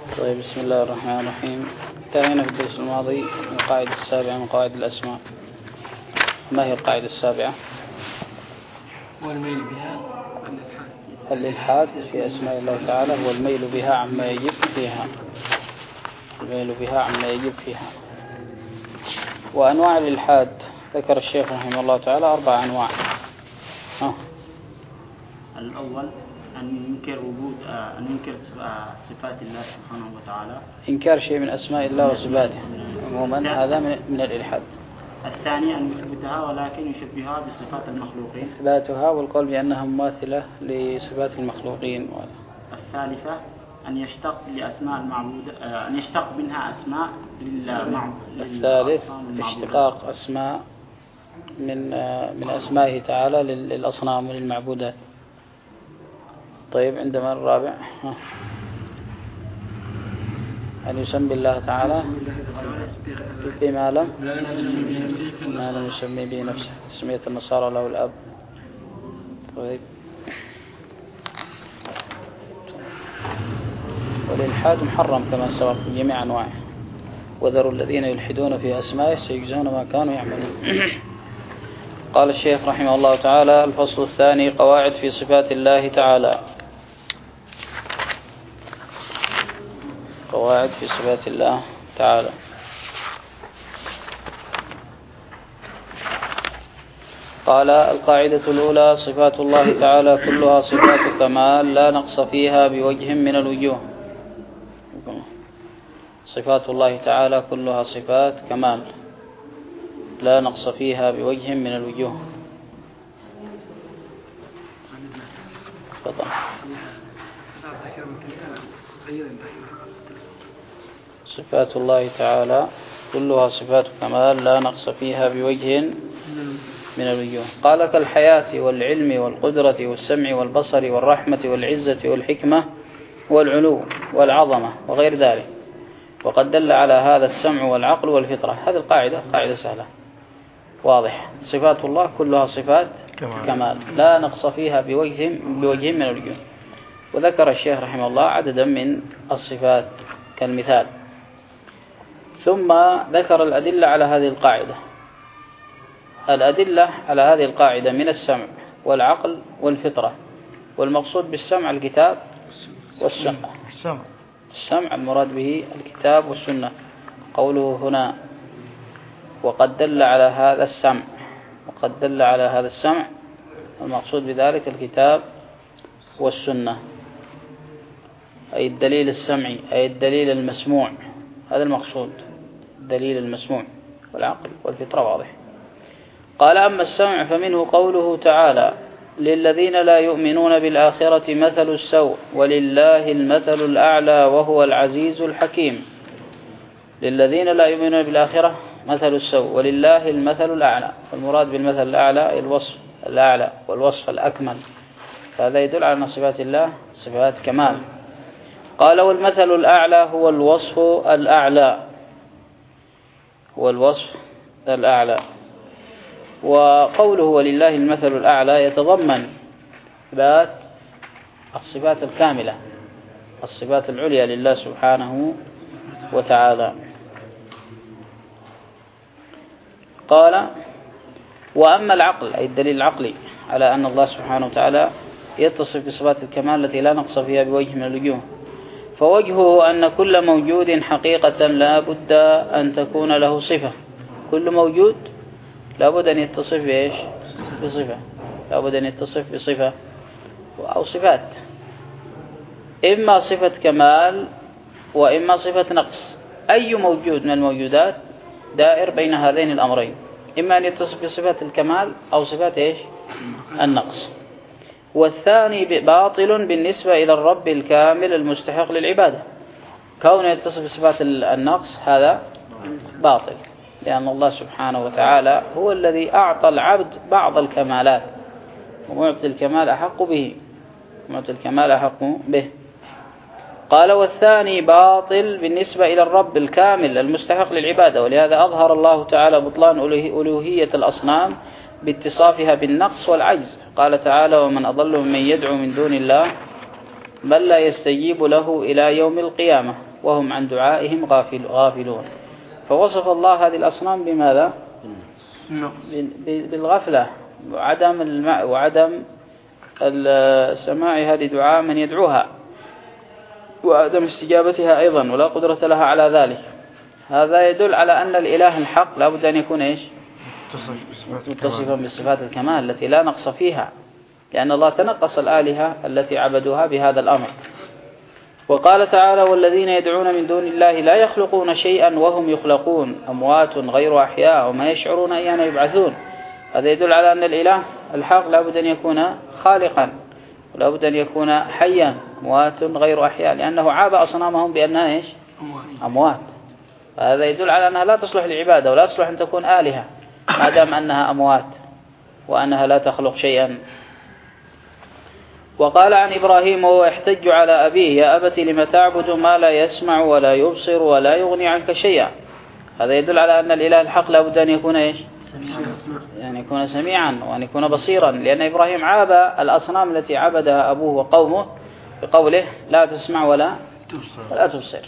طيب، بسم الله الرحمن الرحيم. انتهينا في الدرس الماضي من القاعدة السابعة من قواعد الأسماء. ما هي القاعدة السابعة؟ والميل بها الإلحاد في أسماء الله تعالى هو الميل بها عما يجب فيها. الميل بها عما يجب فيها. وأنواع الإلحاد ذكر الشيخ رحمه الله تعالى 4 أنواع. الأول أن ينكر صفات الله سبحانه وتعالى، إنكار شيء من أسماء الله وصفاته عموما، هذا من الإلحاد. الثاني أن يثبتها ولكن يشبهها بصفات المخلوقين، إثباتها والقول بأنها مماثلة لصفات المخلوقين. الثالثة أن يشتق لأسماء المعبود، أن يشتق منها أسماء للمعبود. الثالث اشتقاق أسماء من أسمائه تعالى للأصنام وللمعبودات. طيب، عندما الرابع أن يسمي الله تعالى بما لم يسمي به نفسه، تسمية النصارى له الأب. طيب، والإلحاد محرم كما سبق في جميع أنواعه، وذروا الذين يلحدون في أسمائه سيجزون ما كانوا يعملون. قال الشيخ رحمه الله تعالى: الفصل الثاني، قواعد في صفات الله تعالى. قواعد في صفات الله تعالى. قال: القاعدة الأولى: صفات الله تعالى كلها صفات كمال لا نقص فيها بوجه من الوجوه. صفات الله تعالى كلها صفات كمال لا نقص فيها بوجه من الوجوه. تفضل. صفات الله تعالى كلها صفات كمال لا نقص فيها بوجه من الوجوه. قال: كالحياة والعلم والقدرة والسمع والبصر والرحمة والعزة والحكمة والعلو والعظمة وغير ذلك. وقد دل على هذا السمع والعقل والفطرة. هذه القاعدة قاعدة سهلة واضح. صفات الله كلها صفات كمال لا نقص فيها بوجه من الوجوه. وذكر الشيخ رحمه الله عددا من الصفات كالمثال، ثم ذكر الأدلة على هذه القاعدة. الأدلة على هذه القاعدة من السمع والعقل والفطرة. والمقصود بالسمع الكتاب والسنة. السمع المراد به الكتاب والسنة. قوله هنا: وقد دل على هذا السمع. وقد دل على هذا السمع، المقصود بذلك الكتاب والسنة، أي الدليل السمعي، أي الدليل المسموع. هذا المقصود، الدليل المسموع. والعقل والفطرة واضح. قال: أما السمع فمنه قوله تعالى: للذين لا يؤمنون بالآخرة مثل السوء ولله المثل الأعلى وهو العزيز الحكيم. للذين لا يؤمنون بالآخرة مثل السوء ولله المثل الأعلى. فالمراد بالمثل الأعلى الوصف الأعلى والوصف الأكمل. فهذا يدل على أن صفات الله صفات كمال. قال: والمثل الأعلى هو الوصف الأعلى. هو الوصف الأعلى. وقوله ولله المثل الأعلى يتضمن إثبات الصفات الكاملة، الصفات العليا لله سبحانه وتعالى. قال: وأما العقل، أي الدليل العقلي على أن الله سبحانه وتعالى يتصف بصفات الكمال التي لا نقص فيها بوجه من الوجوه، فوجهه أن كل موجود حقيقة لا بد أن تكون له صفة. كل موجود لا بد أن يتصف بإيش؟ بصفة. لا بد أن يتصف بصفة أو صفات، إما صفة كمال وإما صفة نقص. أي موجود من الموجودات دائر بين هذين الأمرين، إما أن يتصف بصفة الكمال أو صفات إيش؟ النقص. والثاني باطل بالنسبة إلى الرب الكامل المستحق للعبادة. كونه يتصف بصفات النقص هذا باطل، لأن الله سبحانه وتعالى هو الذي أعطى العبد بعض الكمالات، ومعطي الكمال أحق به. معطي الكمال أحق به. قال: والثاني باطل بالنسبة إلى الرب الكامل المستحق للعبادة. ولهذا أظهر الله تعالى بطلان ألوهية الأصنام باتصافها بالنقص والعجز. قال تعالى: ومن أضل ممن يدعو من دون الله من لا يستجيب له إلى يوم القيامة وهم عن دعائهم غافلون. فوصف الله هذه الأصنام بماذا؟ بالغفلة وعدم السماع هذه دعاء من يدعوها، وعدم استجابتها أيضا، ولا قدرة لها على ذلك. هذا يدل على أن الإله الحق لا بد أن يكون إيش؟ متصفا بصفات الكمال التي لا نقص فيها، لأن الله تنقص الآلهة التي عبدوها بهذا الأمر. وقال تعالى: والذين يدعون من دون الله لا يخلقون شيئا وهم يخلقون، أموات غير أحياء وما يشعرون أيان يبعثون. هذا يدل على أن الإله الحق لا بد أن يكون خالقا، ولا بد أن يكون حيا، أموات غير أحياء، لأنه عاب أصنامهم بأنها إيش؟ أموات. هذا يدل على أنها لا تصلح للعبادة ولا تصلح أن تكون آلهة ما دام أنها أموات وأنها لا تخلق شيئا. وقال عن إبراهيم وهو يحتج على أبيه: يا أبت لم تعبد ما لا يسمع ولا يبصر ولا يغني عنك شيئا. هذا يدل على أن الإله الحق لا بد أن يكون إيش؟ يعني يكون سميعا وأن يكون بصيرا، لأن إبراهيم عاب الأصنام التي عبدها أبوه وقومه بقوله: لا تسمع ولا تبصر.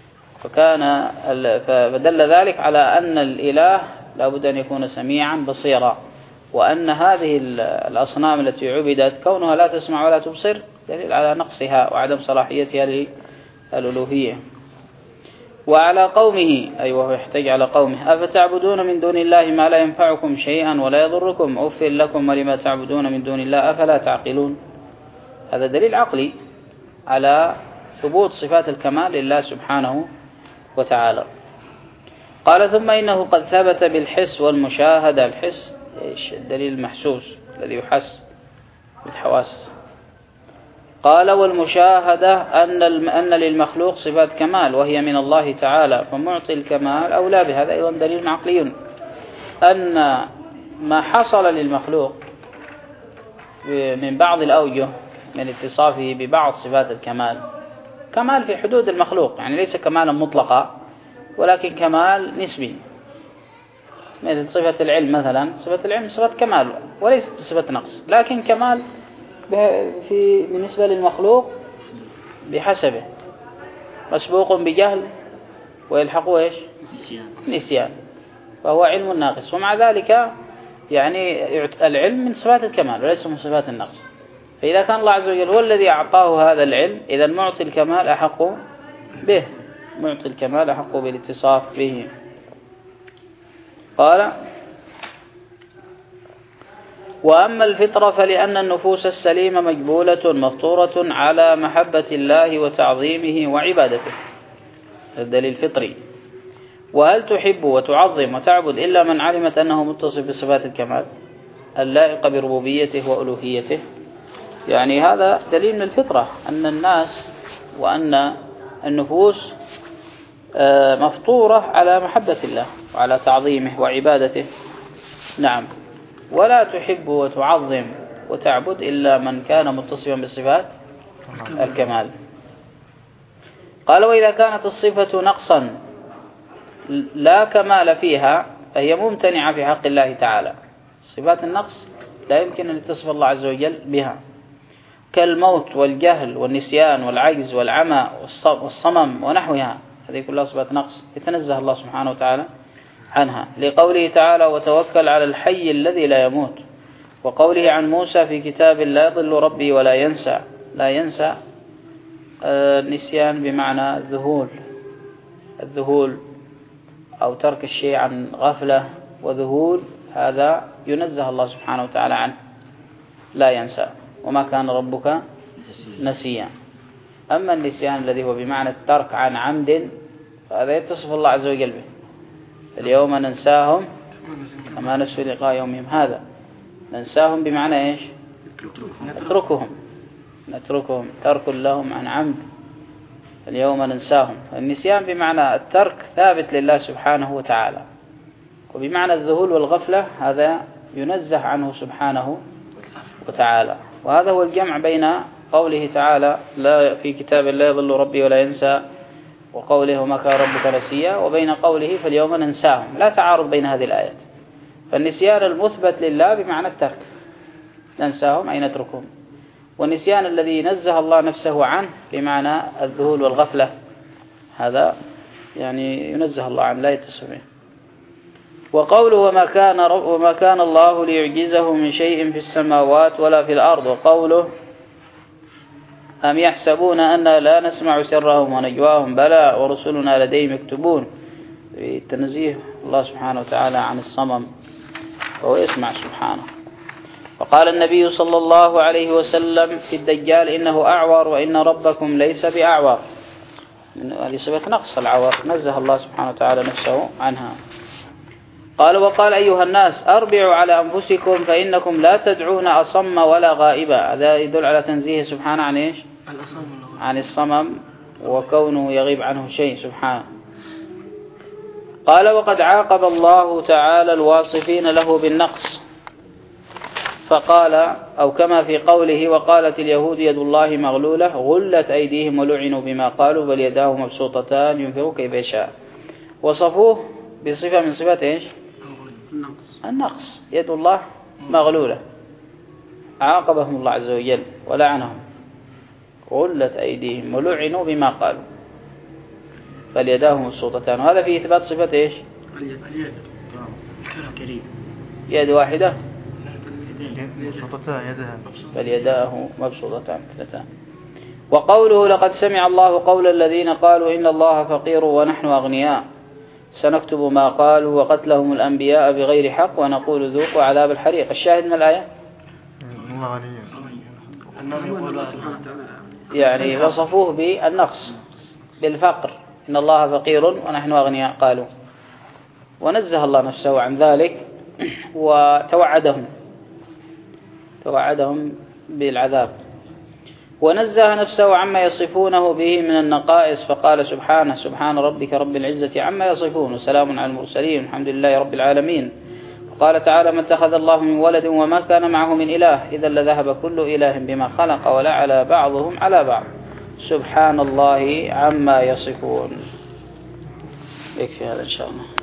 فدل ذلك على أن الإله لا بد أن يكون سميعا بصيرا، وأن هذه الأصنام التي عبدت كونها لا تسمع ولا تبصر دليل على نقصها وعدم صلاحيتها للألوهية. وعلى قومه، أي وهو يحتاج على قومه: أفتعبدون من دون الله ما لا ينفعكم شيئا ولا يضركم، أف لكم ولما تعبدون من دون الله أفلا تعقلون. هذا دليل عقلي على ثبوت صفات الكمال لله سبحانه وتعالى. قال: ثم إنه قد ثبت بالحس والمشاهدة. الحس الدليل المحسوس الذي يحس بالحواس. قال: والمشاهدة أن للمخلوق صفات كمال وهي من الله تعالى، فمعطي الكمال أولى بهذا أيضا دليل عقلي، أن ما حصل للمخلوق من بعض الأوجه من اتصافه ببعض صفات الكمال، كمال في حدود المخلوق، يعني ليس كمالا مطلقا ولكن كمال نسبي، مثل صفة العلم مثلا. صفة العلم صفة كمال وليست صفة نقص، لكن كمال بالنسبة للمخلوق بحسبه، مسبوق بجهل ويلحقه إيش؟ نسيان، فهو علم ناقص. ومع ذلك يعني العلم من صفات الكمال وليس من صفات النقص. فإذا كان الله عز وجل هو الذي أعطاه هذا العلم، إذا معطي الكمال أحق به، معطي الكمال أحق بالاتصاف به. قال: وأما الفطرة فلأن النفوس السليمة مجبولة مفطورة على محبة الله وتعظيمه وعبادته. الدليل الفطري. وهل تحب وتعظم وتعبد إلا من علمت أنه متصف بصفات الكمال اللائقة بربوبيته وألوهيته؟ يعني هذا دليل من الفطرة، أن الناس وأن النفوس مفطورة على محبة الله وعلى تعظيمه وعبادته. نعم. ولا تحب وتعظم وتعبد إلا من كان متصفا بصفات الكمال. قال: وإذا كانت الصفة نقصا لا كمال فيها فهي ممتنعة في حق الله تعالى. صفات النقص لا يمكن أن يتصف الله عز وجل بها، كالموت والجهل والنسيان والعجز والعمى والصمم ونحوها، هذه كلها صفات نقص يتنزه الله سبحانه وتعالى عنها، لقوله تعالى: وتوكل على الحي الذي لا يموت، وقوله عن موسى في كتاب: لا يضل ربي ولا ينسى. لا ينسى النسيان بمعنى الذهول أو ترك الشيء عن غفلة وذهول، هذا ينزه الله سبحانه وتعالى عنه، لا ينسى، وما كان ربك نسيا. أما النسيان الذي هو بمعنى الترك عن عمد فهذا يتصف الله عز وجل به: اليوم ننساهم كما نسوا لقاء يومهم هذا. ننساهم بمعنى إيش؟ نتركهم ترك لهم عن عمد، اليوم ننساهم. النسيان بمعنى الترك ثابت لله سبحانه وتعالى، وبمعنى الذهول والغفلة هذا ينزه عنه سبحانه وتعالى. وهذا هو الجمع بين قوله تعالى: لا في كتاب لا يضل ربي ولا ينسى، وقوله: وما كان ربك نسيا، وبين قوله: فاليوم ننساهم. لا تعارض بين هذه الآيات. فالنسيان المثبت لله بمعنى الترك، ننساهم أي نتركهم، والنسيان الذي نزه الله نفسه عنه بمعنى الذهول والغفلة، هذا يعني ينزه الله عن لا يتصف به. وقوله وما كان الله ليعجزه من شيء في السماوات ولا في الأرض. وقوله أم يحسبون أن لا نسمع سرهم ونجواهم بلى ورسلنا لديهم يكتبون. تنزيه الله سبحانه وتعالى عن الصمم وهو يسمع سبحانه. وقال النبي صلى الله عليه وسلم في الدجال إنه أعور وإن ربكم ليس بأعور. هذه صفة نقص العور، نزه الله سبحانه وتعالى نفسه عنها. قال وقال أيها الناس أربعوا على أنفسكم فإنكم لا تدعون أصم ولا غائبا. هذا يدل على تنزيه سبحانه عن إيش؟ عن الصمم وكونه يغيب عنه شيء سبحانه. قال وقد عاقب الله تعالى الواصفين له بالنقص فقال أو كما في قوله وقالت اليهود يد الله مغلولة غلت أيديهم ولعنوا بما قالوا بل يداه مبسوطتان ينفق كيف يشاء. وصفوه بصفة من صفات إيش؟ النقص. يد الله مغلولة، عاقبهم الله عز وجل ولعنهم غلت أيديهم ولعنوا بما قالوا بل يداه مبسوطتان. وهذا فيه إثبات صفة إيش؟ يد واحدة بل يداه مبسوطتان اثنتان. وقوله لقد سمع الله قول الذين قالوا إن الله فقير ونحن أغنياء سنكتب ما قالوا وقتلهم الأنبياء بغير حق ونقول ذوقوا عذاب الحريق. الشاهد من الآية يعني وصفوه بالنقص بالفقر، إن الله فقير ونحن أغنياء قالوا، ونزه الله نفسه عن ذلك وتوعدهم بالعذاب، ونزه نفسه عما يصفونه به من النقائص فقال سبحانه سبحان ربك رب العزة عما يصفون وسلام على المرسلين الحمد لله رب العالمين. وقال تعالى ما اتخذ الله من ولد وما كان معه من إله إذا لذهب كل إله بما خلق ولا على بعضهم على بعض سبحان الله عما يصفون. يكفي هذا إن شاء الله.